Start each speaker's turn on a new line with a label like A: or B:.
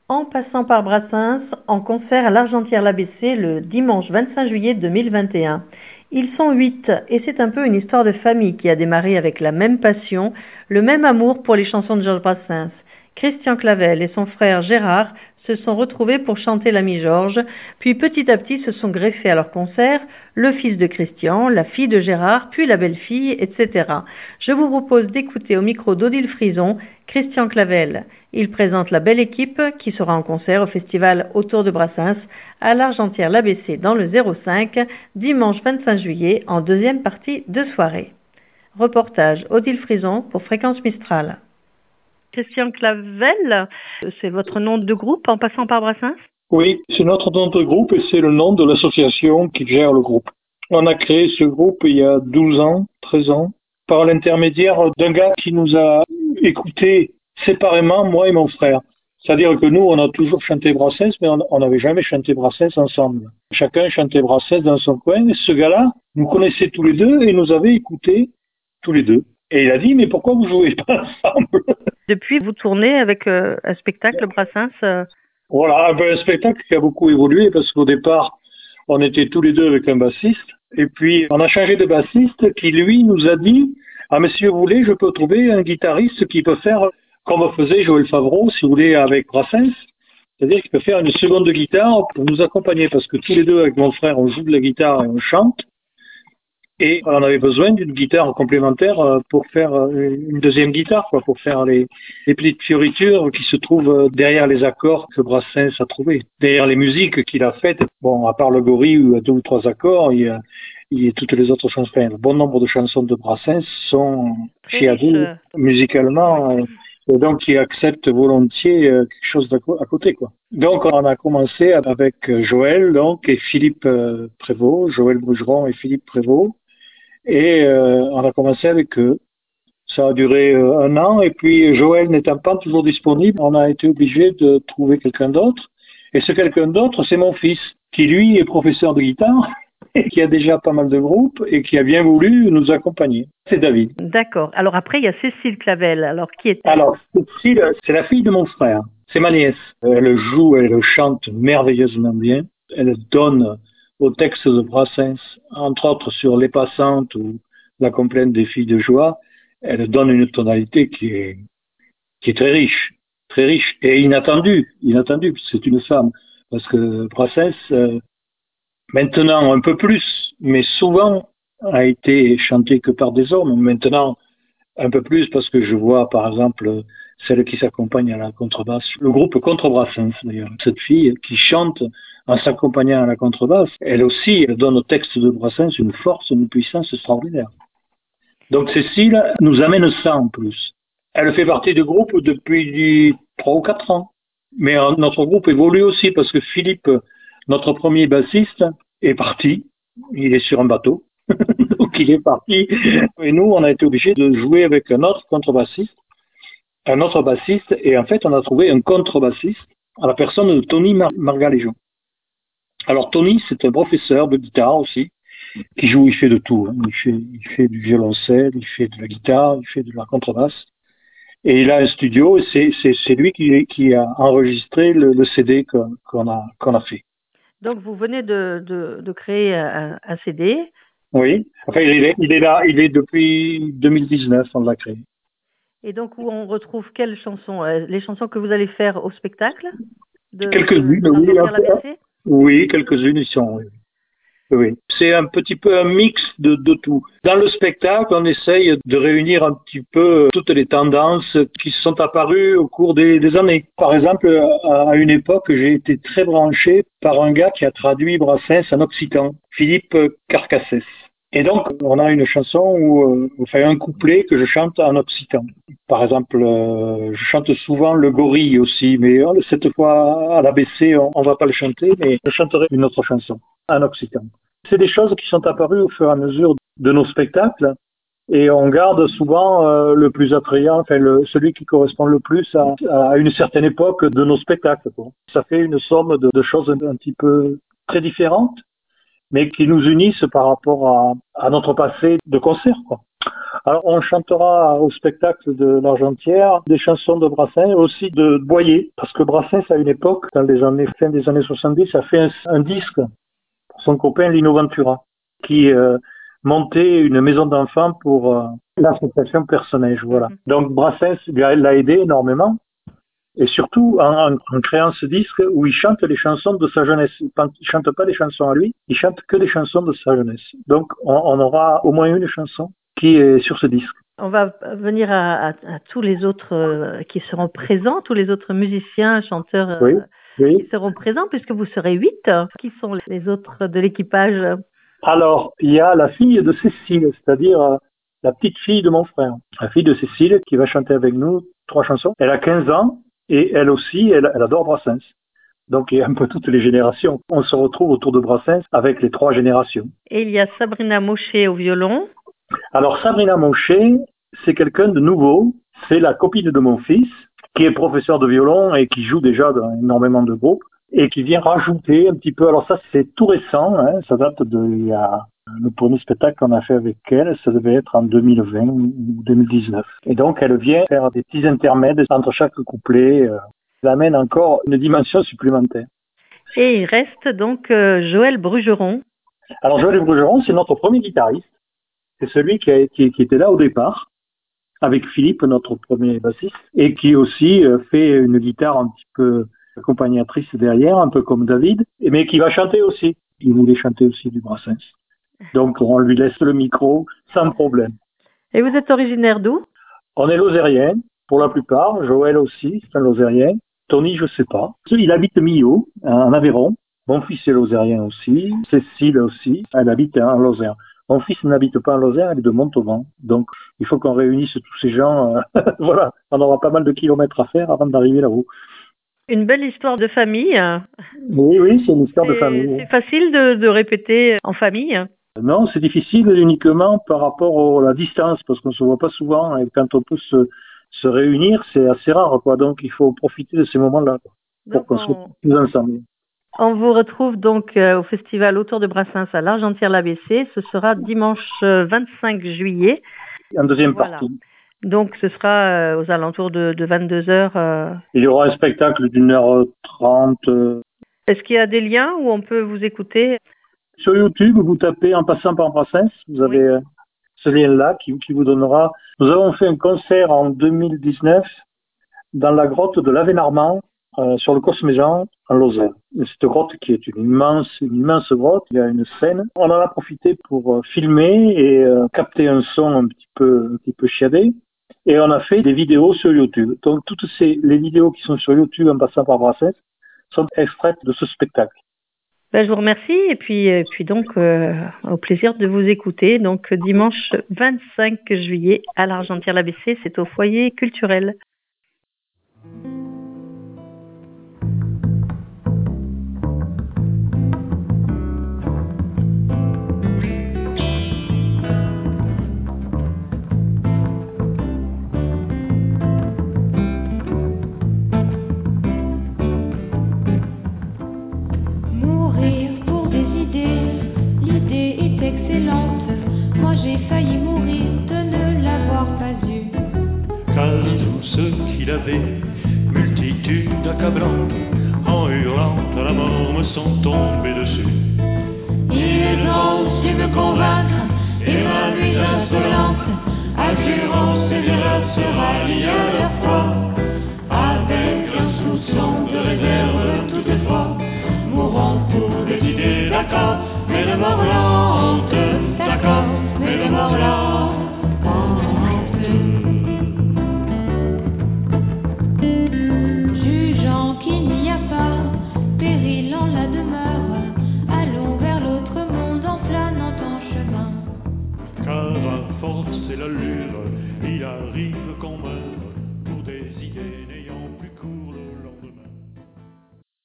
A: En passant par Brassens, en concert à l'Argentière-l'ABC le dimanche 25 juillet 2021. Ils sont 8 et c'est un peu une histoire de famille qui a démarré avec la même passion, le même amour pour les chansons de Georges Brassens. Christian Clavel et son frère Gérard se sont retrouvés pour chanter l'ami Georges, puis petit à petit se sont greffés à leur concert le fils de Christian, la fille de Gérard, puis la belle-fille, etc. Je vous propose d'écouter au micro d'Odile Frison, Christian Clavel. Il présente la belle équipe qui sera en concert au festival Autour de Brassens à l'Argentière-l'ABC dans le 05, dimanche 25 juillet en deuxième partie de soirée. Reportage Odile Frison pour Fréquence Mistral. Christian Clavel, c'est votre nom de groupe en passant par Brassens?
B: Oui, c'est notre nom de groupe et c'est le nom de l'association qui gère le groupe. On a créé ce groupe il y a 12 ans, 13 ans, par l'intermédiaire d'un gars qui nous a écoutés séparément, moi et mon frère. C'est-à-dire que nous, on a toujours chanté Brassens, mais on n'avait jamais chanté Brassens ensemble. Chacun chantait Brassens dans son coin, et ce gars-là nous connaissait tous les deux et nous avait écoutés tous les deux. Et il a dit, mais pourquoi vous jouez pas ensemble?
A: Depuis, vous tournez avec un spectacle Brassens
B: Voilà, un spectacle qui a beaucoup évolué parce qu'au départ, on était tous les deux avec un bassiste. Et puis, on a changé de bassiste qui, lui, nous a dit, ah, mais si vous voulez, je peux trouver un guitariste qui peut faire comme faisait Joël Favreau, si vous voulez, avec Brassens. C'est-à-dire qu'il peut faire une seconde guitare pour nous accompagner parce que tous les deux, avec mon frère, on joue de la guitare et on chante. Et on avait besoin d'une guitare complémentaire pour faire une deuxième guitare, quoi, pour faire les petites fioritures qui se trouvent derrière les accords que Brassens a trouvés, derrière les musiques qu'il a faites. Bon, à part le gorille où il y a 2 ou 3 accords, il y a toutes les autres chansons. Enfin, bon nombre de chansons de Brassens sont chiadées musicalement, et donc qui acceptent volontiers quelque chose à côté, quoi. Donc on a commencé avec Joël, donc, et Philippe Prévost, Joël Brugeron et Philippe Prévost. Et on a commencé avec eux. Ça a duré 1 an et puis Joël n'étant pas toujours disponible, on a été obligé de trouver quelqu'un d'autre. Et ce quelqu'un d'autre, c'est mon fils, qui lui est professeur de guitare et qui a déjà pas mal de groupes et qui a bien voulu nous accompagner. C'est David.
A: D'accord. Alors après, il y a Cécile Clavel. Alors qui est-elle?
B: Alors, Cécile, c'est la fille de mon frère. C'est ma nièce. Elle joue, elle chante merveilleusement bien. Elle donne au texte de Brassens, entre autres sur Les Passantes ou La complainte des filles de joie, elle donne une tonalité qui est très riche et inattendue. C'est une femme. Parce que Brassens, maintenant un peu plus, mais souvent a été chanté que par des hommes. Maintenant, un peu plus parce que je vois, par exemple, celle qui s'accompagne à la contrebasse, le groupe Contre Brassens d'ailleurs. Cette fille qui chante en s'accompagnant à la contrebasse, elle aussi, elle donne au texte de Brassens une force, une puissance extraordinaire. Donc Cécile nous amène ça en plus. Elle fait partie du groupe depuis 3 ou 4 ans. Mais notre groupe évolue aussi parce que Philippe, notre premier bassiste, est parti. Il est sur un bateau. Donc il est parti. Et nous, on a été obligés de jouer avec un autre contrebassiste, un autre bassiste. Et en fait, on a trouvé un contrebassiste à la personne de Tony Margaléjon. Alors Tony, c'est un professeur de guitare aussi, qui joue, il fait de tout. Hein. Il fait du violoncelle, il fait de la guitare, il fait de la contrebasse. Et il a un studio et c'est lui qui a enregistré le CD qu'on a fait.
A: Donc vous venez de créer un CD.
B: Oui. Enfin, il est là, il est depuis 2019, on l'a créé.
A: Et donc où on retrouve quelles chansons? Les chansons que vous allez faire au spectacle
B: Quelques-unes,
A: de
B: oui.
A: l'Argentière-l'ABC?
B: Oui, quelques-unes y sont, oui. Oui, c'est un petit peu un mix de tout. Dans le spectacle, on essaye de réunir un petit peu toutes les tendances qui sont apparues au cours des années. Par exemple, à une époque, j'ai été très branché par un gars qui a traduit Brassens en occitan, Philippe Carcassès. Et donc, on a une chanson où, enfin, un couplet que je chante en occitan. Par exemple, je chante souvent le gorille aussi, mais cette fois, à l'ABC, on va pas le chanter, mais je chanterai une autre chanson en occitan. C'est des choses qui sont apparues au fur et à mesure de nos spectacles et on garde souvent le plus attrayant, enfin celui qui correspond le plus à une certaine époque de nos spectacles, quoi. Ça fait une somme de choses un petit peu très différentes, mais qui nous unissent par rapport à notre passé de concert, quoi. Alors, on chantera au spectacle de l'Argentière des chansons de Brassens, aussi de Boyer, parce que Brassens, à une époque, dans les années, fin des années 70, a fait un disque pour son copain Lino Ventura, qui montait une maison d'enfants pour l'association personnage, voilà. Donc, Brassens l'a aidé énormément. Et surtout en créant ce disque où il chante les chansons de sa jeunesse. Il chante pas des chansons à lui, il chante que des chansons de sa jeunesse. Donc on aura au moins une chanson qui est sur ce disque.
A: On va venir à tous les autres qui seront présents, tous les autres musiciens, chanteurs
B: Oui.
A: qui seront présents, puisque vous serez 8. Qui sont les autres de l'équipage?
B: Alors, il y a la fille de Cécile, c'est-à-dire la petite fille de mon frère. La fille de Cécile qui va chanter avec nous 3 chansons. Elle a 15 ans. Et elle aussi, elle adore Brassens. Donc, il y a un peu toutes les générations. On se retrouve autour de Brassens avec les 3 générations.
A: Et il y a Sabrina Maucher au violon.
B: Alors, Sabrina Maucher, c'est quelqu'un de nouveau. C'est la copine de mon fils, qui est professeur de violon et qui joue déjà dans énormément de groupes et qui vient rajouter un petit peu. Alors ça, c'est tout récent. Hein, ça date il y a le premier spectacle qu'on a fait avec elle, ça devait être en 2020 ou 2019. Et donc, elle vient faire des petits intermèdes entre chaque couplet. Elle amène encore une dimension supplémentaire.
A: Et il reste donc Joël Brugeron.
B: Alors, Joël Brugeron, c'est notre premier guitariste. C'est celui qui était là au départ, avec Philippe, notre premier bassiste, et qui aussi fait une guitare un petit peu accompagnatrice derrière, un peu comme David, mais qui va chanter aussi. Il voulait chanter aussi du Brassens. Donc, on lui laisse le micro sans problème.
A: Et vous êtes originaire d'où?
B: On est lozérien, pour la plupart. Joël aussi, c'est un lozérien. Tony, je sais pas. Il habite Millau, en Aveyron. Mon fils est lozérien aussi. Cécile aussi. Elle habite en Lozère. Mon fils n'habite pas en Lozère, il est de Montauban. Donc, il faut qu'on réunisse tous ces gens. Voilà, on aura pas mal de kilomètres à faire avant d'arriver là-haut.
A: Une belle histoire de famille.
B: Oui, c'est une histoire de famille.
A: C'est facile de répéter en famille?
B: Non, c'est difficile uniquement par rapport à la distance, parce qu'on se voit pas souvent, et quand on peut se réunir, c'est assez rare, quoi. Donc, il faut profiter de ces moments-là, pour qu'on soit tous ensemble.
A: On vous retrouve donc au festival Autour de Brassens à l'Argentière-l'ABC. Ce sera dimanche 25 juillet.
B: En deuxième partie.
A: Donc, ce sera aux alentours de 22h.
B: Il y aura un spectacle d'1h30.
A: Est-ce qu'il y a des liens où on peut vous écouter?
B: Sur YouTube, vous tapez en passant par Brassens, vous avez ce lien-là qui vous donnera. Nous avons fait un concert en 2019 dans la grotte de l'Avenarmand, sur le Cosméjean, en Lozère. Cette grotte qui est une immense grotte, il y a une scène. On en a profité pour filmer et capter un son un petit peu chiadé. Et on a fait des vidéos sur YouTube. Donc toutes les vidéos qui sont sur YouTube en passant par Brassens sont extraites de ce spectacle.
A: Ben, je vous remercie et puis donc au plaisir de vous écouter. Donc dimanche 25 juillet à l'Argentière-l'ABC, c'est au foyer culturel.
C: Multitude accablantes, en hurlant à la mort, me sont tombés dessus. Il est grand s'il me convaincre, et ma nuit insolente, assurance et l'erreur se rallient à leur foi, avec un soupçon de réserve toutefois, mourant pour des idées d'accord, mais de mort lente, d'accord, mais de mort lente. C'est l'allure, il arrive qu'on meurt pour des idées n'ayant plus